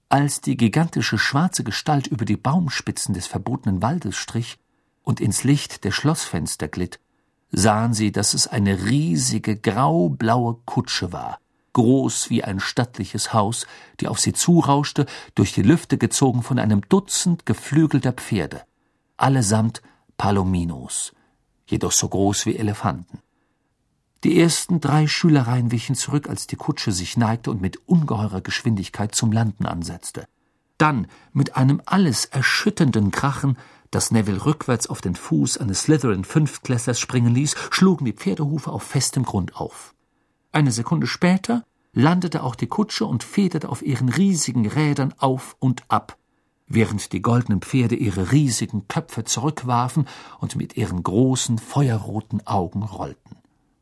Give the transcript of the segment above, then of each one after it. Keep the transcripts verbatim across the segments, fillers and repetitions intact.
Als die gigantische schwarze Gestalt über die Baumspitzen des verbotenen Waldes strich und ins Licht der Schlossfenster glitt, sahen sie, dass es eine riesige graublaue Kutsche war, groß wie ein stattliches Haus, die auf sie zurauschte, durch die Lüfte gezogen von einem Dutzend geflügelter Pferde, allesamt Palominos, jedoch so groß wie Elefanten. Die ersten drei Schülereien wichen zurück, als die Kutsche sich neigte und mit ungeheurer Geschwindigkeit zum Landen ansetzte. Dann, mit einem alles erschütternden Krachen, das Neville rückwärts auf den Fuß eines Slytherin-Fünftklässlers springen ließ, schlugen die Pferdehufe auf festem Grund auf. Eine Sekunde später landete auch die Kutsche und federte auf ihren riesigen Rädern auf und ab, während die goldenen Pferde ihre riesigen Köpfe zurückwarfen und mit ihren großen, feuerroten Augen rollten.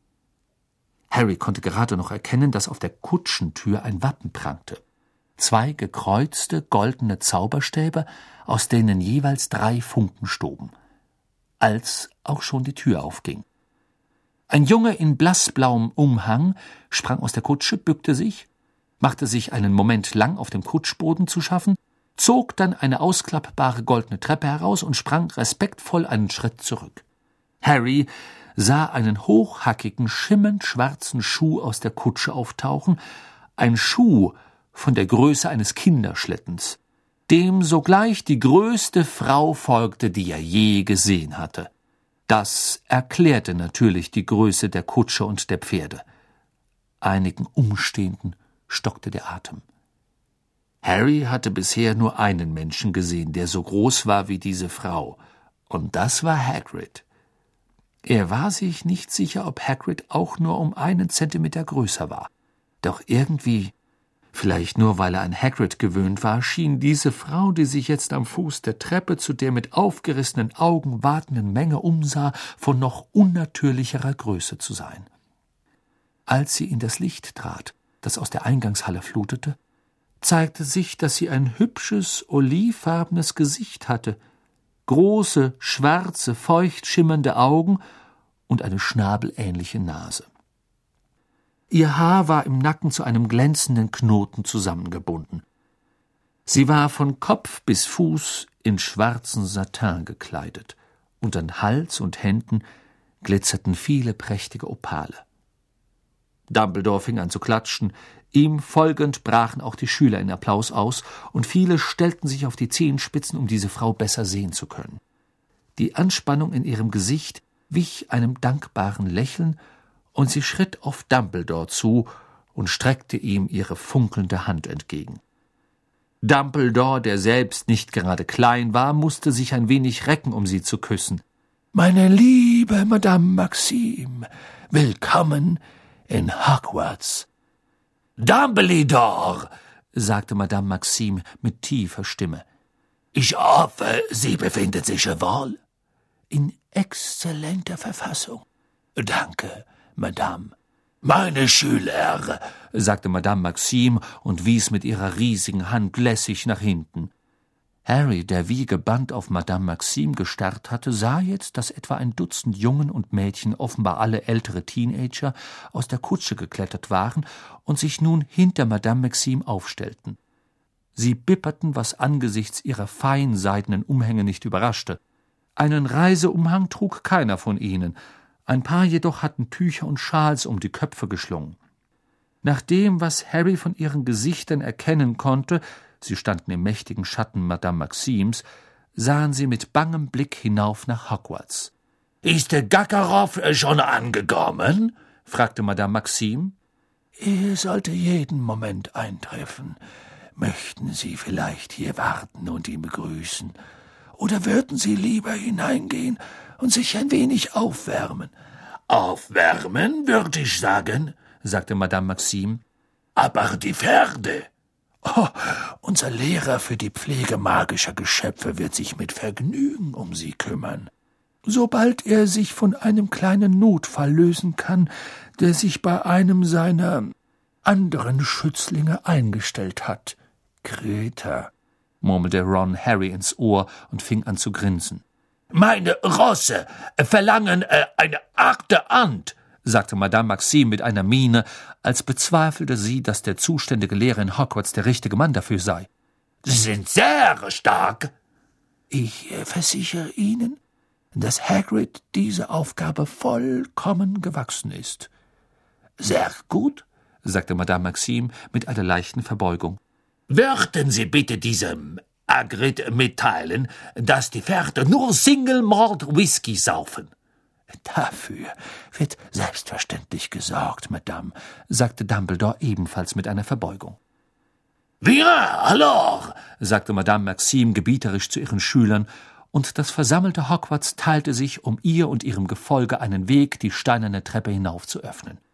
Harry konnte gerade noch erkennen, dass auf der Kutschentür ein Wappen prangte. Zwei gekreuzte, goldene Zauberstäbe, aus denen jeweils drei Funken stoben. Als auch schon die Tür aufging. Ein Junge in blassblauem Umhang sprang aus der Kutsche, bückte sich, machte sich einen Moment lang auf dem Kutschboden zu schaffen, zog dann eine ausklappbare goldene Treppe heraus und sprang respektvoll einen Schritt zurück. Harry sah einen hochhackigen, schimmernd schwarzen Schuh aus der Kutsche auftauchen, ein Schuh von der Größe eines Kinderschlittens, dem sogleich die größte Frau folgte, die er je gesehen hatte. Das erklärte natürlich die Größe der Kutsche und der Pferde. Einigen Umstehenden stockte der Atem. Harry hatte bisher nur einen Menschen gesehen, der so groß war wie diese Frau, und das war Hagrid. Er war sich nicht sicher, ob Hagrid auch nur um einen Zentimeter größer war. Doch irgendwie, vielleicht nur weil er an Hagrid gewöhnt war, schien diese Frau, die sich jetzt am Fuß der Treppe zu der mit aufgerissenen Augen wartenden Menge umsah, von noch unnatürlicherer Größe zu sein. Als sie in das Licht trat, das aus der Eingangshalle flutete, zeigte sich, dass sie ein hübsches, olivfarbenes Gesicht hatte, große, schwarze, feucht schimmernde Augen und eine schnabelähnliche Nase. Ihr Haar war im Nacken zu einem glänzenden Knoten zusammengebunden. Sie war von Kopf bis Fuß in schwarzen Satin gekleidet, und an Hals und Händen glitzerten viele prächtige Opale. Dumbledore fing an zu klatschen, ihm folgend brachen auch die Schüler in Applaus aus, und viele stellten sich auf die Zehenspitzen, um diese Frau besser sehen zu können. Die Anspannung in ihrem Gesicht wich einem dankbaren Lächeln, und sie schritt auf Dumbledore zu und streckte ihm ihre funkelnde Hand entgegen. Dumbledore, der selbst nicht gerade klein war, musste sich ein wenig recken, um sie zu küssen. »Meine liebe Madame Maxime, willkommen in Hogwarts.« »Dumbledore«, sagte Madame Maxime mit tiefer Stimme. »Ich hoffe, Sie befinden sich wohl?« »In exzellenter Verfassung.« »Danke, Madame.« »Meine Schüler«, sagte Madame Maxime und wies mit ihrer riesigen Hand lässig nach hinten. Harry, der wie gebannt auf Madame Maxime gestarrt hatte, sah jetzt, dass etwa ein Dutzend Jungen und Mädchen, offenbar alle ältere Teenager, aus der Kutsche geklettert waren und sich nun hinter Madame Maxime aufstellten. Sie bipperten, was angesichts ihrer fein seidenen Umhänge nicht überraschte. Einen Reiseumhang trug keiner von ihnen, ein paar jedoch hatten Tücher und Schals um die Köpfe geschlungen. Nach dem, was Harry von ihren Gesichtern erkennen konnte, sie standen im mächtigen Schatten Madame Maximes, sahen sie mit bangem Blick hinauf nach Hogwarts. »Ist der Gackerov schon angekommen?« fragte Madame Maxime. »Er sollte jeden Moment eintreffen. Möchten Sie vielleicht hier warten und ihn begrüßen? Oder würden Sie lieber hineingehen und sich ein wenig aufwärmen?« »Aufwärmen, würde ich sagen«, sagte Madame Maxime. »Aber die Pferde?« »Oh, unser Lehrer für die Pflege magischer Geschöpfe wird sich mit Vergnügen um sie kümmern, sobald er sich von einem kleinen Notfall lösen kann, der sich bei einem seiner anderen Schützlinge eingestellt hat.« »Kröter«, murmelte Ron Harry ins Ohr und fing an zu grinsen. »Meine Rosse verlangen äh, eine harte Hand«, sagte Madame Maxime mit einer Miene, als bezweifelte sie, dass der zuständige Lehrer in Hogwarts der richtige Mann dafür sei. Sie sind sehr stark.« »Ich versichere Ihnen, dass Hagrid diese Aufgabe vollkommen gewachsen ist.« »Sehr gut«, sagte Madame Maxime mit einer leichten Verbeugung. »Würden Sie bitte diesem Hagrid mitteilen, dass die Pferde nur Single Malt Whisky saufen?« »Dafür wird selbstverständlich gesorgt, Madame«, sagte Dumbledore ebenfalls mit einer Verbeugung. »Bien, alors«, sagte Madame Maxime gebieterisch zu ihren Schülern, und das versammelte Hogwarts teilte sich, um ihr und ihrem Gefolge einen Weg die steinerne Treppe hinauf zu öffnen.